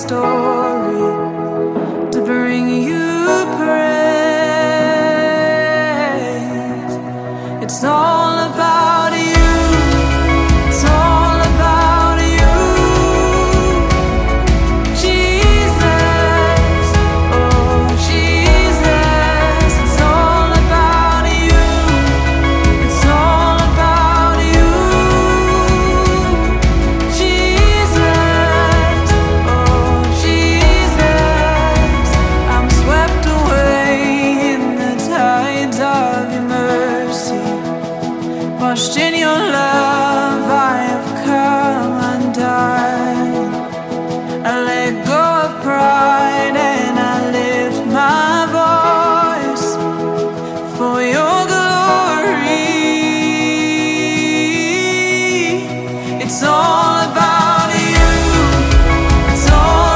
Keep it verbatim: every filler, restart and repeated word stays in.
story to bring you praise. It's all about you. It's all about you, Jesus. Oh, Jesus. It's all about you. It's all about you, Jesus. Oh, Jesus. I'm swept away in the tides of your mercy. Washed in your love, I have come undone. I let go of pride.